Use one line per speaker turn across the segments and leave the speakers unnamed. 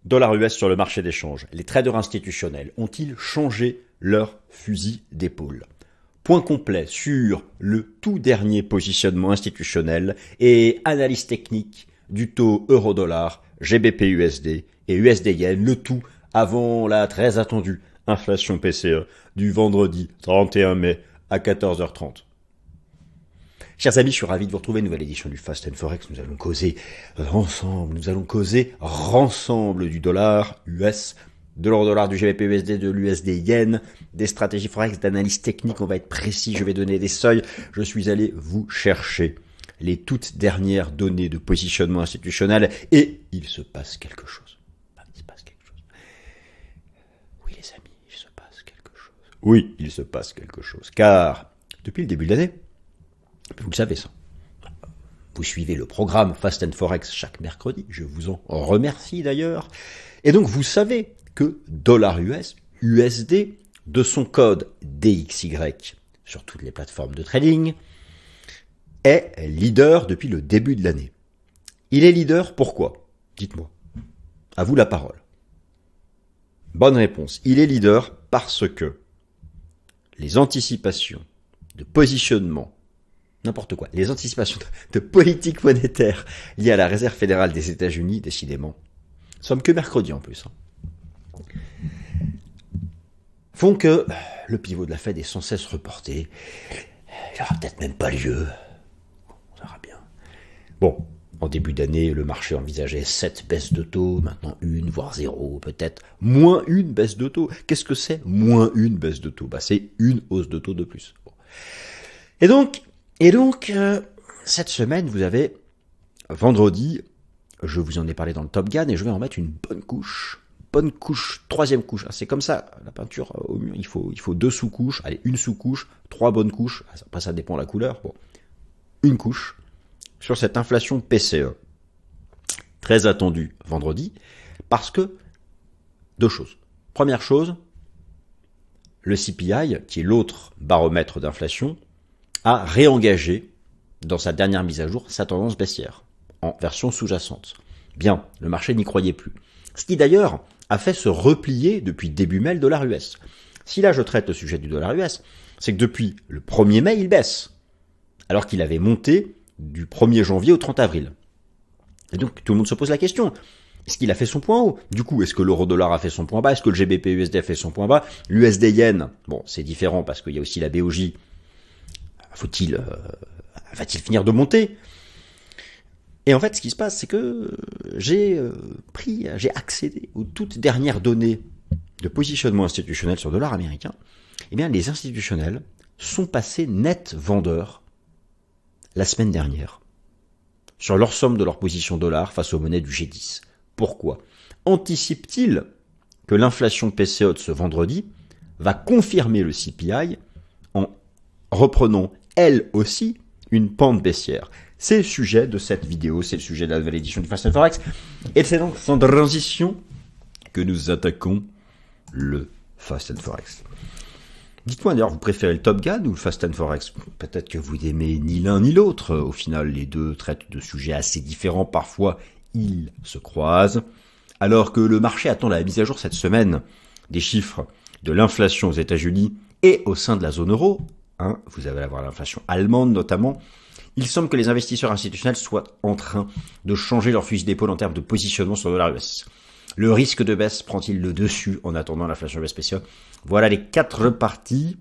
Dollar US sur le marché d'échange. Les traders institutionnels ont-ils changé leur fusil d'épaule? Point complet sur le tout dernier positionnement institutionnel et analyse technique du taux euro-dollar, GBP-USD et USD-Yen, le tout avant la très attendue inflation PCE du vendredi 31 mai à 14h30. Chers amis, je suis ravi de vous retrouver, nouvelle édition du Fast & Forex. Nous allons causer ensemble du dollar US, de l'euro-dollar, du GBP-USD, de l'USD-Yen, des stratégies Forex, d'analyse technique. On va être précis, je vais donner des seuils. Je suis allé vous chercher les toutes dernières données de positionnement institutionnel et il se passe quelque chose. Il se passe quelque chose. Oui les amis, il se passe quelque chose. Oui, il se passe quelque chose. Car depuis le début de l'année, vous le savez ça. Vous suivez le programme Fast & Forex chaque mercredi. Je vous en remercie d'ailleurs. Et donc vous savez que dollar US, USD, de son code DXY sur toutes les plateformes de trading, est leader depuis le début de l'année. Il est leader pourquoi? Dites-moi. À vous la parole. Bonne réponse. Il est leader parce que les anticipations de positionnement, n'importe quoi, les anticipations de politique monétaire liées à la Réserve fédérale des États-Unis, décidément, sommes que mercredi en plus, font que le pivot de la Fed est sans cesse reporté. Il n'aura peut-être même pas lieu. On verra bien. Bon, en début d'année, le marché envisageait 7 baisses de taux, maintenant 1, voire 0, peut-être moins une baisse de taux. Qu'est-ce que c'est moins une baisse de taux? C'est une hausse de taux de plus. Bon. Et donc, cette semaine, vous avez vendredi, je vous en ai parlé dans le Top Gun et je vais en mettre une bonne couche, troisième couche. C'est comme ça, la peinture au mur, il faut 2 sous-couches, allez, une sous-couche, 3 bonnes couches, après ça dépend de la couleur, bon, une couche sur cette inflation PCE, très attendue vendredi, parce que 2 choses. Première chose, le CPI, qui est l'autre baromètre d'inflation, a réengagé, dans sa dernière mise à jour, sa tendance baissière, en version sous-jacente. Bien, le marché n'y croyait plus. Ce qui d'ailleurs a fait se replier depuis début mai le dollar US. Si là je traite le sujet du dollar US, c'est que depuis le 1er mai, il baisse, alors qu'il avait monté du 1er janvier au 30 avril. Et donc tout le monde se pose la question, est-ce qu'il a fait son point haut? Du coup, est-ce que l'euro-dollar a fait son point bas? Est-ce que le GBP-USD a fait son point bas? L'USD-Yen, bon, c'est différent parce qu'il y a aussi la BOJ. Va-t-il finir de monter? Et en fait, ce qui se passe, c'est que j'ai accédé aux toutes dernières données de positionnement institutionnel sur le dollar américain. Eh bien, les institutionnels sont passés net vendeurs la semaine dernière sur leur somme de leur position dollar face aux monnaies du G10. Pourquoi? Anticipe-t-il que l'inflation PCE de ce vendredi va confirmer le CPI en reprenant elle aussi une pente baissière? C'est le sujet de cette vidéo, c'est le sujet de la nouvelle édition du Fast & Forex. Et c'est donc sans transition que nous attaquons le Fast & Forex. Dites-moi d'ailleurs, vous préférez le Top Gun ou le Fast & Forex? Peut-être que vous n'aimez ni l'un ni l'autre. Au final, les deux traitent de sujets assez différents. Parfois, ils se croisent. Alors que le marché attend la mise à jour cette semaine des chiffres de l'inflation aux États-Unis et au sein de la zone euro, vous allez avoir l'inflation allemande notamment, il semble que les investisseurs institutionnels soient en train de changer leur fusil d'épaule en termes de positionnement sur le dollar US. Le risque de baisse prend-il le dessus en attendant l'inflation US spéciale? Voilà les 4 parties.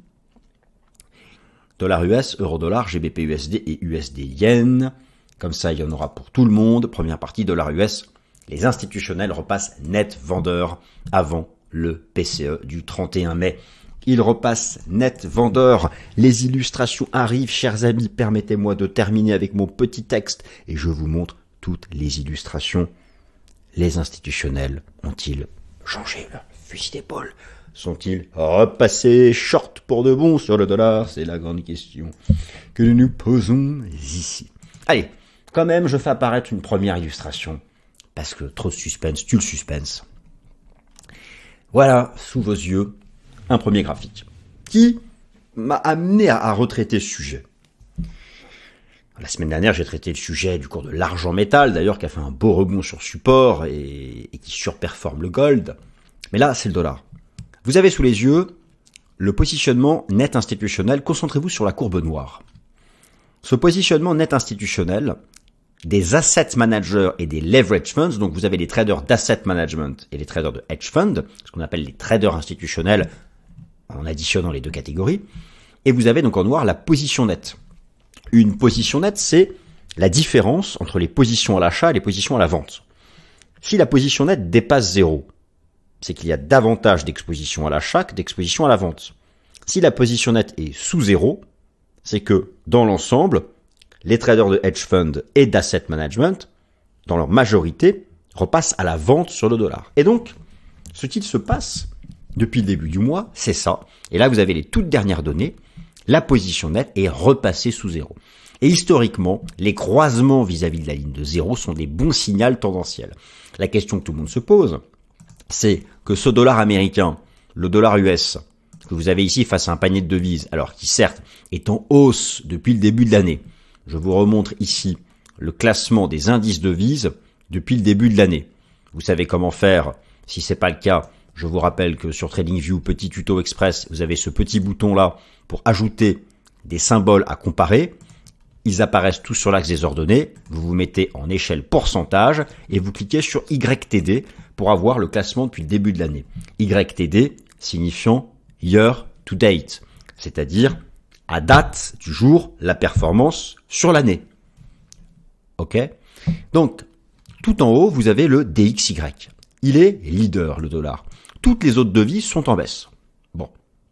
Dollar US, euro-dollar, GBP-USD et USD-Yen. Comme ça, il y en aura pour tout le monde. Première partie, dollar US. Les institutionnels repassent net vendeurs avant le PCE du 31 mai. Il repasse net vendeur. Les illustrations arrivent, chers amis. Permettez-moi de terminer avec mon petit texte et je vous montre toutes les illustrations. Les institutionnels ont-ils changé leur fusil d'épaule? Sont-ils repassés short pour de bon sur le dollar? C'est la grande question que nous nous posons ici. Allez, quand même, je fais apparaître une première illustration parce que trop de suspense tue le suspense. Voilà, sous vos yeux, un premier graphique qui m'a amené à retraiter ce sujet. La semaine dernière, j'ai traité le sujet du cours de l'argent métal, d'ailleurs, qui a fait un beau rebond sur support et qui surperforme le gold. Mais là, c'est le dollar. Vous avez sous les yeux le positionnement net institutionnel. Concentrez-vous sur la courbe noire. Ce positionnement net institutionnel des asset managers et des leverage funds, donc vous avez les traders d'asset management et les traders de hedge fund, ce qu'on appelle les traders institutionnels en additionnant les deux catégories, et vous avez donc en noir la position nette. Une position nette, c'est la différence entre les positions à l'achat et les positions à la vente. Si la position nette dépasse 0, c'est qu'il y a davantage d'exposition à l'achat que d'exposition à la vente. Si la position nette est sous 0, c'est que dans l'ensemble, les traders de hedge fund et d'asset management, dans leur majorité, repassent à la vente sur le dollar. Et donc, ce qu'il se passe depuis le début du mois, c'est ça. Et là, vous avez les toutes dernières données. La position nette est repassée sous 0. Et historiquement, les croisements vis-à-vis de la ligne de 0 sont des bons signaux tendanciels. La question que tout le monde se pose, c'est que ce dollar américain, le dollar US, que vous avez ici face à un panier de devises, alors qui certes est en hausse depuis le début de l'année. Je vous remontre ici le classement des indices devises depuis le début de l'année. Vous savez comment faire. Si c'est pas le cas, je vous rappelle que sur TradingView, petit tuto express, vous avez ce petit bouton là pour ajouter des symboles à comparer. Ils apparaissent tous sur l'axe des ordonnées. Vous vous mettez en échelle pourcentage et vous cliquez sur YTD pour avoir le classement depuis le début de l'année. YTD signifiant year to date, c'est-à-dire à date du jour, la performance sur l'année. Ok? Donc, tout en haut, vous avez le DXY. Il est leader, le dollar. Toutes les autres devises sont en baisse. Bon.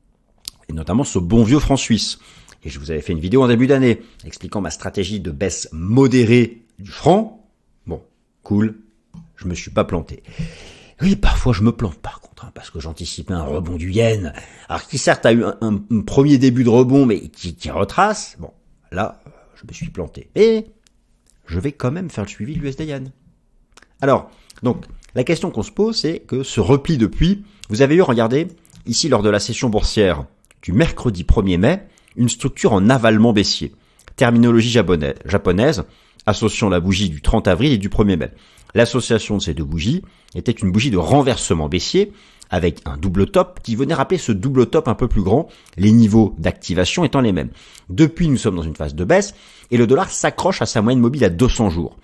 Et notamment ce bon vieux franc suisse. Et je vous avais fait une vidéo en début d'année expliquant ma stratégie de baisse modérée du franc. Bon, cool. Je me suis pas planté. Oui, parfois je me plante par contre, parce que j'anticipais un rebond du yen. Alors qui certes a eu un premier début de rebond, mais qui retrace. Bon, là, je me suis planté. Et je vais quand même faire le suivi de l'USD yen. Alors, donc, la question qu'on se pose, c'est que ce repli depuis, vous avez eu, regardez, ici lors de la session boursière du mercredi 1er mai, une structure en avalement baissier. Terminologie japonaise, associant la bougie du 30 avril et du 1er mai. L'association de ces deux bougies était une bougie de renversement baissier avec un double top qui venait rappeler ce double top un peu plus grand, les niveaux d'activation étant les mêmes. Depuis, nous sommes dans une phase de baisse et le dollar s'accroche à sa moyenne mobile à 200 jours.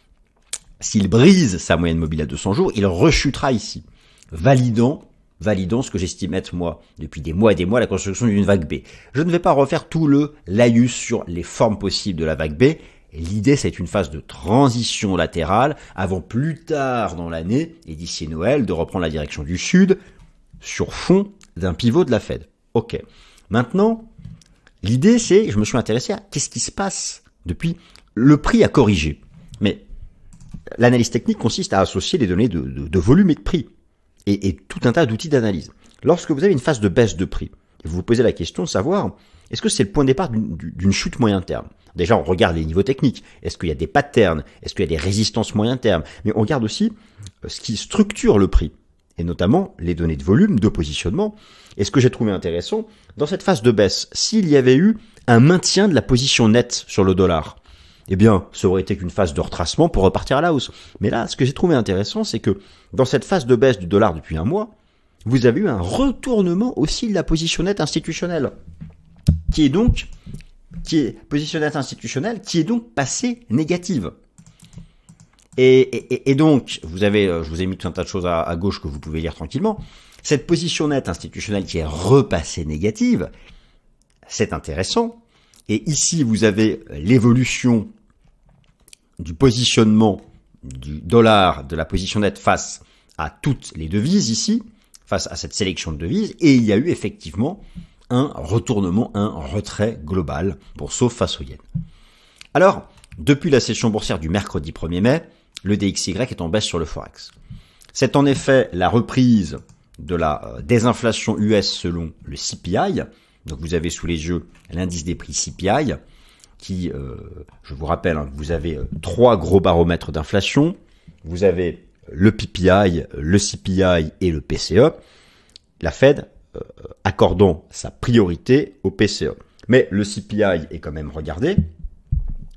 S'il brise sa moyenne mobile à 200 jours, il rechutera ici, validant ce que j'estime être, moi, depuis des mois et des mois, la construction d'une vague B. Je ne vais pas refaire tout le laïus sur les formes possibles de la vague B. L'idée, c'est une phase de transition latérale avant plus tard dans l'année, et d'ici Noël, de reprendre la direction du sud sur fond d'un pivot de la Fed. Ok. Maintenant, l'idée, c'est, je me suis intéressé à qu'est-ce qui se passe depuis le prix à corriger. Mais l'analyse technique consiste à associer les données de volume et de prix et tout un tas d'outils d'analyse. Lorsque vous avez une phase de baisse de prix, vous vous posez la question de savoir est-ce que c'est le point de départ d'une chute moyen terme. Déjà, on regarde les niveaux techniques. Est-ce qu'il y a des patterns? Est-ce qu'il y a des résistances moyen terme? Mais on regarde aussi ce qui structure le prix, et notamment les données de volume, de positionnement. Et ce que j'ai trouvé intéressant, dans cette phase de baisse, s'il y avait eu un maintien de la position nette sur le dollar, eh bien, ça aurait été qu'une phase de retracement pour repartir à la hausse. Mais là, ce que j'ai trouvé intéressant, c'est que dans cette phase de baisse du dollar depuis un mois, vous avez eu un retournement aussi de la position nette institutionnelle, qui est donc passée négative. Et donc, je vous ai mis tout un tas de choses à gauche que vous pouvez lire tranquillement. Cette position nette institutionnelle qui est repassée négative, c'est intéressant. Et ici, vous avez l'évolution du positionnement du dollar, de la position nette face à toutes les devises ici, face à cette sélection de devises. Et il y a eu effectivement un retournement, un retrait global pour sauf face au yen. Alors, depuis la session boursière du mercredi 1er mai, le DXY est en baisse sur le Forex. C'est en effet la reprise de la désinflation US selon le CPI. Donc vous avez sous les yeux l'indice des prix CPI qui, je vous rappelle, vous avez 3 gros baromètres d'inflation. Vous avez le PPI, le CPI et le PCE. La Fed accordant sa priorité au PCE. Mais le CPI est quand même, regardez,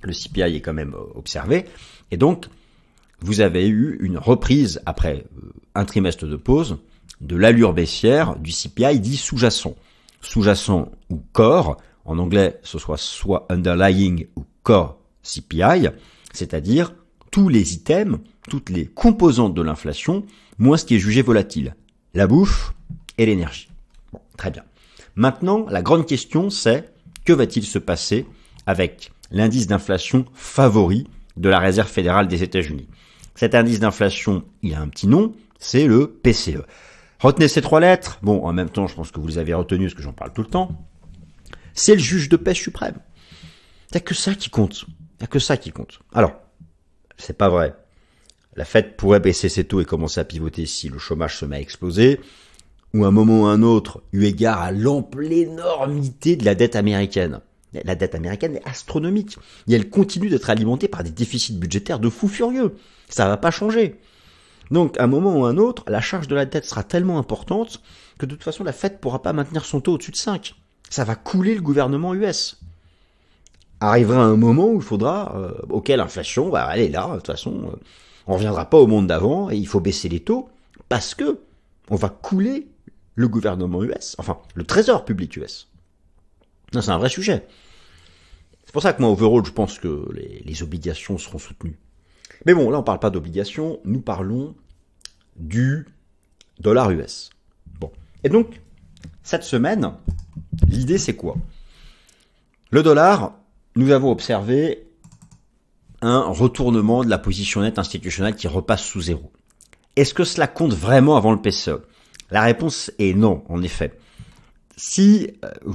le CPI est quand même observé. Et donc, vous avez eu une reprise, après un trimestre de pause, de l'allure baissière du CPI dit sous-jacent. Sous-jacent ou core, en anglais, ce soit underlying ou core CPI, c'est-à-dire tous les items, toutes les composantes de l'inflation, moins ce qui est jugé volatile, la bouffe et l'énergie. Bon, très bien. Maintenant, la grande question, c'est que va-t-il se passer avec l'indice d'inflation favori de la Réserve fédérale des États-Unis? Cet indice d'inflation, il a un petit nom, c'est le PCE. Retenez ces 3 lettres. Bon, en même temps, je pense que vous les avez retenues parce que j'en parle tout le temps. C'est le juge de paix suprême. Il n'y a que ça qui compte. Il n'y a que ça qui compte. Alors, c'est pas vrai. La Fed pourrait baisser ses taux et commencer à pivoter si le chômage se met à exploser, ou à un moment ou à un autre, eu égard à l'énormité de la dette américaine. La dette américaine est astronomique. Et elle continue d'être alimentée par des déficits budgétaires de fous furieux. Ça va pas changer. Donc, à un moment ou à un autre, la charge de la dette sera tellement importante que de toute façon, la Fed pourra pas maintenir son taux au-dessus de 5. Ça va couler le gouvernement US. Arrivera un moment où il faudra, auquel l'inflation va aller là, de toute façon, on reviendra pas au monde d'avant et il faut baisser les taux parce que on va couler le gouvernement US, enfin, le trésor public US. Non, c'est un vrai sujet. C'est pour ça que moi, overall, je pense que les obligations seront soutenues. Mais bon, là, on parle pas d'obligations, nous parlons du dollar US. Bon. Et donc, cette semaine, l'idée, c'est quoi? Le dollar, nous avons observé un retournement de la position nette institutionnelle qui repasse sous zéro. Est-ce que cela compte vraiment avant le PCE? La réponse est non, en effet. Si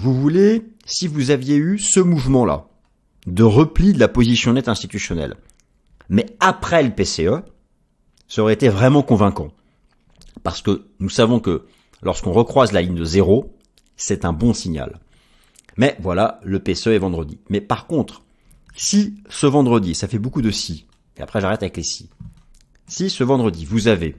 vous aviez eu ce mouvement-là de repli de la position nette institutionnelle, mais après le PCE, ça aurait été vraiment convaincant. Parce que nous savons que lorsqu'on recroise la ligne de zéro, c'est un bon signal. Mais voilà, le PCE est vendredi. Mais par contre, si ce vendredi, ça fait beaucoup de si, et après j'arrête avec les si. Si ce vendredi, vous avez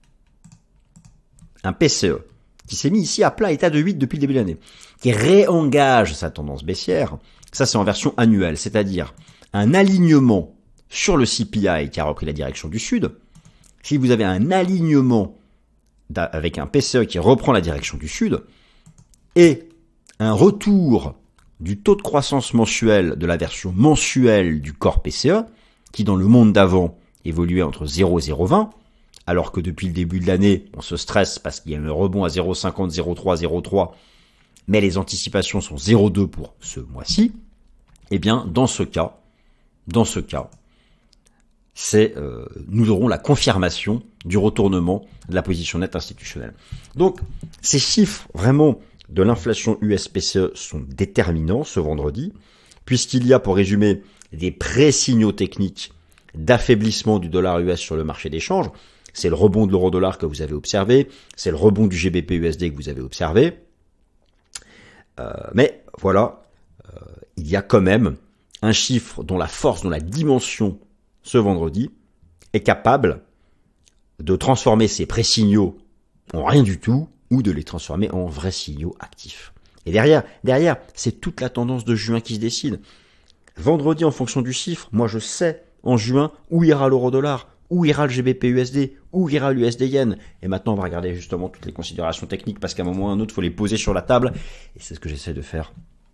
un PCE qui s'est mis ici à plat état de 8 depuis le début de l'année, qui réengage sa tendance baissière, ça c'est en version annuelle, c'est-à-dire un alignement sur le CPI qui a repris la direction du sud. Si vous avez un alignement avec un PCE qui reprend la direction du sud et un retour du taux de croissance mensuel de la version mensuelle du corps PCE, qui dans le monde d'avant évoluait entre 0 et 0,20, alors que depuis le début de l'année, on se stresse parce qu'il y a un rebond à 0,50, 0,3, 0,3, mais les anticipations sont 0,2 pour ce mois-ci, eh bien, dans ce cas, nous aurons la confirmation du retournement de la position nette institutionnelle. Donc, ces chiffres vraiment de l'inflation US-PCE sont déterminants ce vendredi, puisqu'il y a, pour résumer, des pré-signaux techniques d'affaiblissement du dollar US sur le marché d'échange. C'est le rebond de l'euro-dollar que vous avez observé, c'est le rebond du GBP-USD que vous avez observé. Mais voilà, il y a quand même un chiffre dont la force, dont la dimension ce vendredi est capable de transformer ces pré-signaux en rien du tout ou de les transformer en vrais signaux actifs. Et derrière, c'est toute la tendance de juin qui se décide. Vendredi, en fonction du chiffre, moi je sais en juin où ira l'euro-dollar, où ira le GBP-USD, où ira l'USD-Yen. Et maintenant, on va regarder justement toutes les considérations techniques parce qu'à un moment ou à un autre, il faut les poser sur la table. Et c'est ce que j'essaie de faire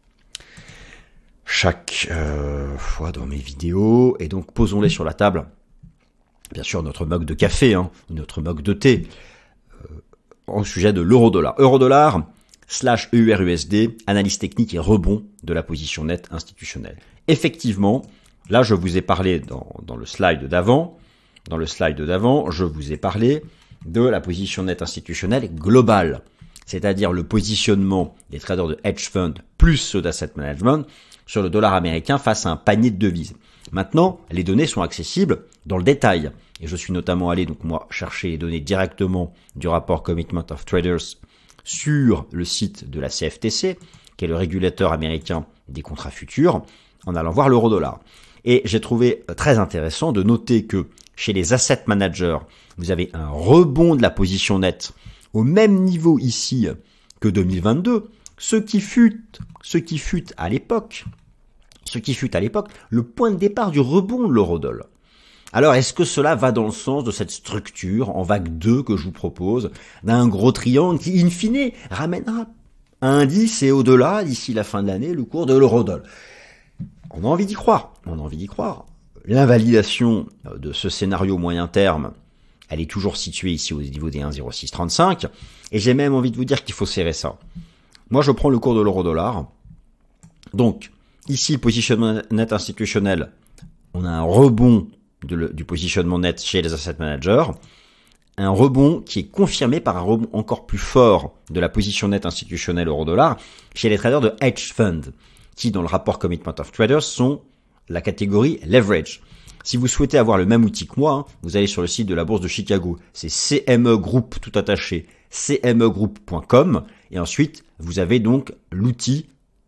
chaque fois dans mes vidéos. Et donc, posons-les sur la table. Bien sûr, notre mug de café, notre mug de thé, au sujet de l'euro-dollar. Euro-dollar / EUR-USD, analyse technique et rebond de la position nette institutionnelle. Effectivement, là, je vous ai parlé dans le slide d'avant. Dans le slide d'avant, je vous ai parlé de la position nette institutionnelle globale, c'est-à-dire le positionnement des traders de hedge fund plus ceux d'asset management sur le dollar américain face à un panier de devises. Maintenant, les données sont accessibles dans le détail. Et je suis notamment allé, donc moi, chercher les données directement du rapport Commitment of Traders sur le site de la CFTC, qui est le régulateur américain des contrats futurs, en allant voir l'euro-dollar. Et j'ai trouvé très intéressant de noter que chez les asset managers, vous avez un rebond de la position nette au même niveau ici que 2022, ce qui fut à l'époque ce qui fut à l'époque le point de départ du rebond de l'eurodoll. Alors, est-ce que cela va dans le sens de cette structure en vague 2 que je vous propose, d'un gros triangle qui, in fine, ramènera à un 10 et au-delà, d'ici la fin de l'année, le cours de l'eurodoll? On a envie d'y croire, L'invalidation de ce scénario moyen terme, elle est toujours située ici au niveau des 1,0635, et j'ai même envie de vous dire qu'il faut serrer ça. Moi, je prends le cours de l'euro-dollar. Donc, ici, le positionnement net institutionnel, on a un rebond du positionnement net chez les asset managers, un rebond qui est confirmé par un rebond encore plus fort de la position nette institutionnelle euro-dollar chez les traders de hedge fund, qui dans le rapport Commitment of Traders sont la catégorie leverage. Si vous souhaitez avoir le même outil que moi, vous allez sur le site de la bourse de Chicago, c'est CME Group tout attaché, cmegroup.com, et ensuite vous avez donc l'outil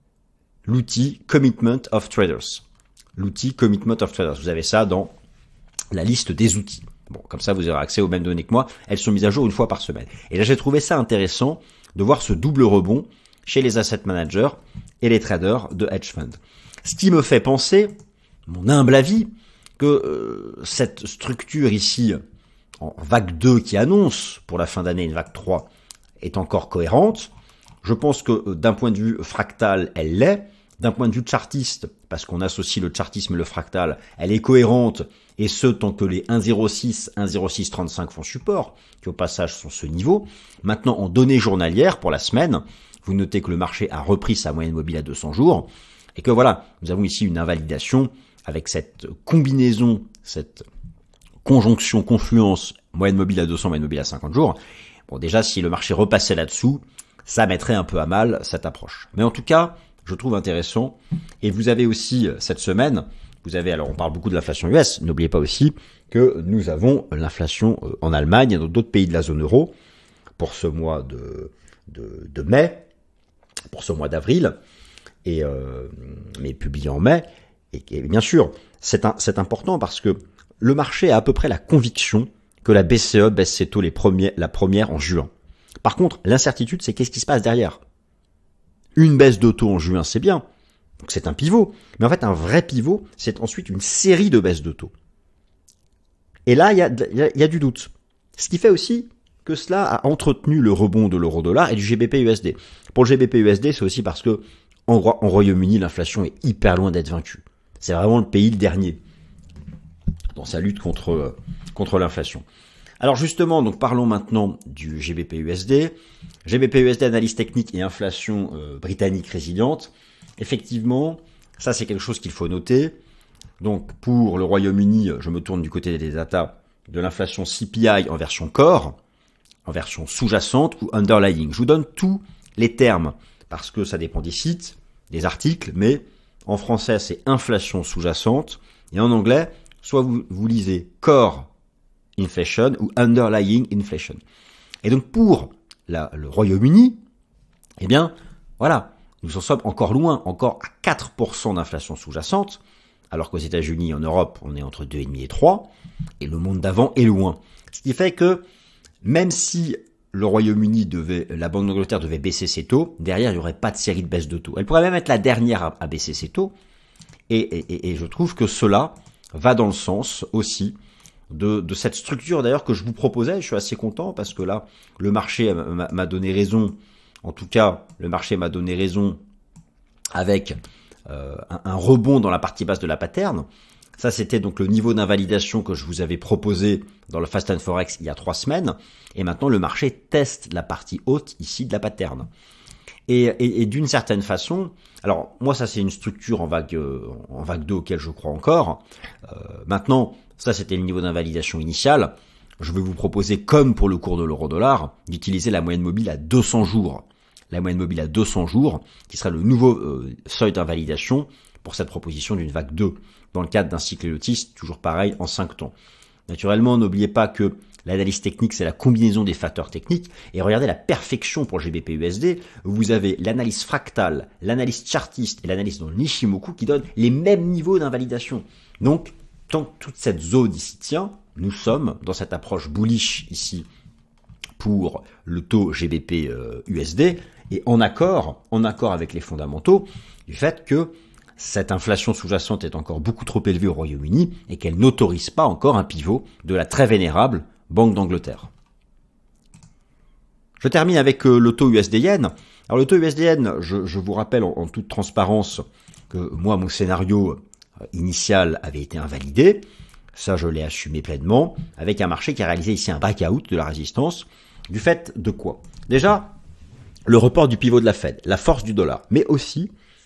Commitment of Traders. L'outil Commitment of Traders, vous avez ça dans la liste des outils. Bon, comme ça, vous aurez accès aux mêmes données que moi. Elles sont mises à jour une fois par semaine. Et là, j'ai trouvé ça intéressant de voir ce double rebond chez les asset managers et les traders de hedge fund. Ce qui me fait penser, mon humble avis, que cette structure ici, en vague 2 qui annonce pour la fin d'année une vague 3, est encore cohérente. Je pense que d'un point de vue fractal, elle l'est. D'un point de vue chartiste, parce qu'on associe le chartisme et le fractal, elle est cohérente, et ce tant que les 1,06, 1,0635 font support, qui au passage sont ce niveau. Maintenant, en données journalières pour la semaine, vous notez que le marché a repris sa moyenne mobile à 200 jours, et que voilà, nous avons ici une invalidation avec cette combinaison, cette conjonction, confluence, moyenne mobile à 200, moyenne mobile à 50 jours. Bon, déjà, si le marché repassait là-dessous, ça mettrait un peu à mal cette approche. Mais en tout cas, je trouve intéressant. Et vous avez aussi, cette semaine, alors on parle beaucoup de l'inflation US, n'oubliez pas aussi que nous avons l'inflation en Allemagne et dans d'autres pays de la zone euro pour ce mois de mai, pour ce mois d'avril, mais publié en mai. Et bien sûr, c'est important parce que le marché a à peu près la conviction que la BCE baisse ses taux la première en juin. Par contre, l'incertitude, c'est qu'est-ce qui se passe derrière. Une baisse de taux en juin, c'est bien. Donc c'est un pivot. Mais en fait, un vrai pivot, c'est ensuite une série de baisses de taux. Et là, il y a du doute. Ce qui fait aussi que cela a entretenu le rebond de l'euro-dollar et du GBP-USD. Pour le GBP-USD, c'est aussi parce que en Royaume-Uni, l'inflation est hyper loin d'être vaincue. C'est vraiment le pays le dernier dans sa lutte contre l'inflation. Alors justement, donc parlons maintenant du GBP-USD. GBP-USD, analyse technique et inflation britannique résiliente. Effectivement, ça c'est quelque chose qu'il faut noter. Donc pour le Royaume-Uni, je me tourne du côté des datas de l'inflation CPI en version core, en version sous-jacente ou underlying. Je vous donne tous les termes parce que ça dépend des sites, des articles, mais en français c'est inflation sous-jacente et en anglais, soit vous lisez core inflation ou underlying inflation. Et donc pour le Royaume-Uni, eh bien voilà, nous en sommes encore loin, encore à 4% d'inflation sous-jacente, alors qu'aux États-Unis et en Europe, on est entre 2,5 et 3, et le monde d'avant est loin. Ce qui fait que même si le Royaume-Uni la Banque d'Angleterre devait baisser ses taux, derrière il n'y aurait pas de série de baisse de taux. Elle pourrait même être la dernière à baisser ses taux, et je trouve que cela va dans le sens aussi de cette structure d'ailleurs que je vous proposais. Je suis assez content parce que là, le marché m'a donné raison. En tout cas, le marché m'a donné raison avec un rebond dans la partie basse de la pattern. Ça, c'était donc le niveau d'invalidation que je vous avais proposé dans le Fast and Forex il y a 3 semaines. Et maintenant, le marché teste la partie haute ici de la pattern. Et d'une certaine façon, alors moi, ça c'est une structure en vague 2 auquel je crois encore. Maintenant, ça c'était le niveau d'invalidation initial. Je vais vous proposer, comme pour le cours de l'euro-dollar, d'utiliser la moyenne mobile à 200 jours. La moyenne mobile à 200 jours, qui sera le nouveau seuil d'invalidation pour cette proposition d'une vague 2, dans le cadre d'un cycle élotiste, toujours pareil, en 5 temps. Naturellement, n'oubliez pas que l'analyse technique, c'est la combinaison des facteurs techniques. Et regardez la perfection pour le GBP-USD. Vous avez l'analyse fractale, l'analyse chartiste et l'analyse dans le Nishimoku qui donnent les mêmes niveaux d'invalidation. Donc, tant que toute cette zone ici tient, nous sommes dans cette approche bullish ici pour le taux GBP-USD et en accord avec les fondamentaux du fait que cette inflation sous-jacente est encore beaucoup trop élevée au Royaume-Uni et qu'elle n'autorise pas encore un pivot de la très vénérable Banque d'Angleterre. Je termine avec le taux USD-Yen. Alors le taux USD-Yen, je vous rappelle en toute transparence que moi, mon scénario initial avait été invalidé. Ça, je l'ai assumé pleinement, avec un marché qui a réalisé ici un breakout de la résistance. Du fait de quoi? Déjà, le report du pivot de la Fed, la force du dollar, mais aussi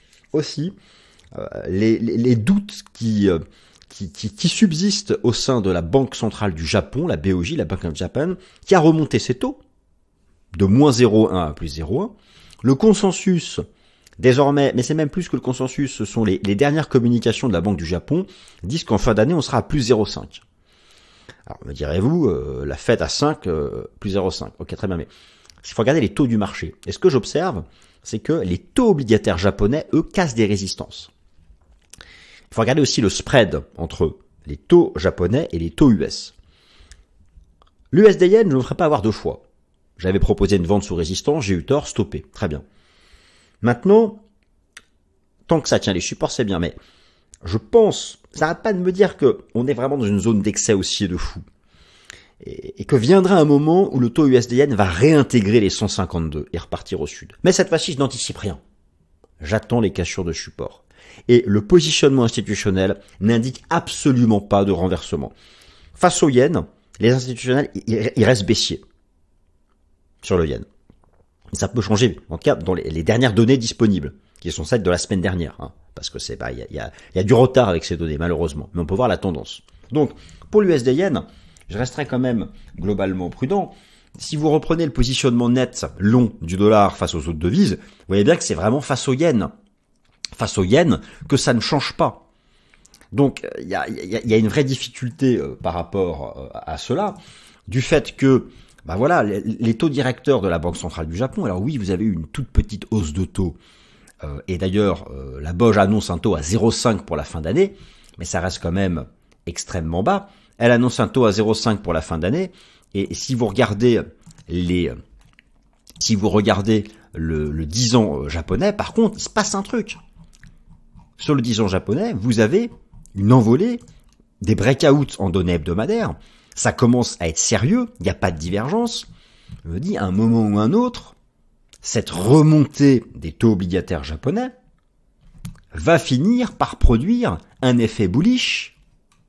les doutes qui subsistent au sein de la Banque centrale du Japon, la BOJ, la Bank of Japan, qui a remonté ses taux de moins 0,1 à plus 0,1. Le consensus, désormais, mais c'est même plus que le consensus, ce sont les dernières communications de la Banque du Japon, disent qu'en fin d'année, on sera à plus 0,5. Alors, me direz-vous, la Fed à 5, plus 0,5. Ok, très bien, mais il faut regarder les taux du marché. Et ce que j'observe, c'est que les taux obligataires japonais, eux, cassent des résistances. Il faut regarder aussi le spread entre les taux japonais et les taux US. L'USD-Yen, je ne me ferai pas avoir deux fois. J'avais proposé une vente sous résistance, j'ai eu tort, stoppé. Très bien. Maintenant, tant que ça tient les supports, c'est bien, mais je pense, ça n'arrête pas de me dire qu'on est vraiment dans une zone d'excès haussier de fou. Et que viendra un moment où le taux USD-Yen va réintégrer les 152 et repartir au sud. Mais cette fois-ci, je n'anticipe rien. J'attends les cassures de support. Et le positionnement institutionnel n'indique absolument pas de renversement. Face au yen, les institutionnels, ils restent baissiers sur le yen. Ça peut changer, en tout cas dans les dernières données disponibles, qui sont celles de la semaine dernière, hein, parce que c'est il y a du retard avec ces données malheureusement, mais on peut voir la tendance. Donc pour l'USD-Yen, je resterai quand même globalement prudent. Si vous reprenez le positionnement net long du dollar face aux autres devises, vous voyez bien que c'est vraiment face au yen que ça ne change pas. Donc il y a une vraie difficulté par rapport à cela, du fait que voilà, les taux directeurs de la Banque centrale du Japon, alors oui, vous avez eu une toute petite hausse de taux, et d'ailleurs, la BOJ annonce un taux à 0,5 pour la fin d'année, mais ça reste quand même extrêmement bas. Elle annonce un taux à 0,5 pour la fin d'année, et si vous regardez le 10 ans japonais, par contre, il se passe un truc. Sur le 10 ans japonais, vous avez une envolée des breakouts en données hebdomadaires. Ça commence à être sérieux, il n'y a pas de divergence. Je me dis, à un moment ou un autre, cette remontée des taux obligataires japonais va finir par produire un effet bullish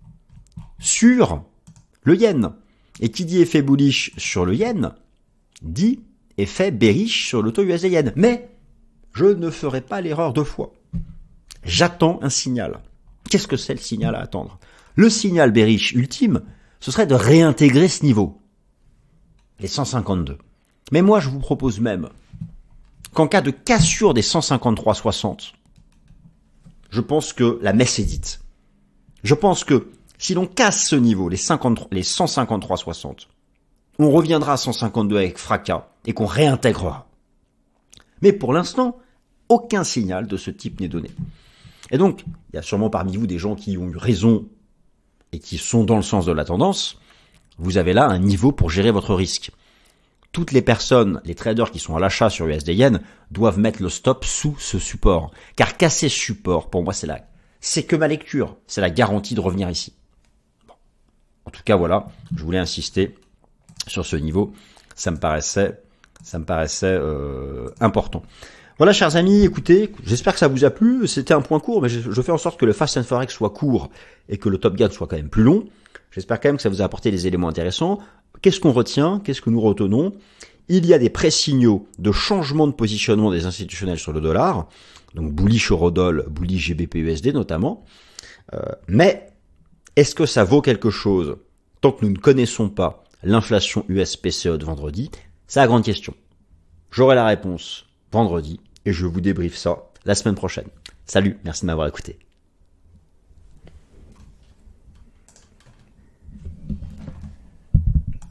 sur le yen. Et qui dit effet bullish sur le yen, dit effet bearish sur le taux USD-Yen. Mais je ne ferai pas l'erreur deux fois. J'attends un signal. Qu'est-ce que c'est le signal à attendre? Le signal bearish ultime, ce serait de réintégrer ce niveau, les 152. Mais moi, je vous propose même qu'en cas de cassure des 153,60, je pense que la messe est dite. Je pense que si l'on casse ce niveau, les 153,60, on reviendra à 152 avec fracas et qu'on réintégrera. Mais pour l'instant, aucun signal de ce type n'est donné. Et donc, il y a sûrement parmi vous des gens qui ont eu raison et qui sont dans le sens de la tendance. Vous avez là un niveau pour gérer votre risque. Toutes les personnes, les traders qui sont à l'achat sur USD-Yen doivent mettre le stop sous ce support. Car casser ce support, pour moi, c'est que ma lecture. C'est la garantie de revenir ici. Bon. En tout cas, voilà, je voulais insister sur ce niveau. Ça me paraissait important. Voilà, chers amis, écoutez, j'espère que ça vous a plu. C'était un point court, mais je fais en sorte que le Fast and Forex soit court et que le Top Gun soit quand même plus long. J'espère quand même que ça vous a apporté des éléments intéressants. Qu'est-ce qu'on retient? Qu'est-ce que nous retenons? Il y a des pré-signaux de changement de positionnement des institutionnels sur le dollar, donc bullish Eurodoll, bullish GBP-USD notamment. Mais est-ce que ça vaut quelque chose tant que nous ne connaissons pas l'inflation US-PCE de vendredi? C'est la grande question. J'aurai la réponse vendredi et je vous débriefe ça la semaine prochaine. Salut, merci de m'avoir écouté.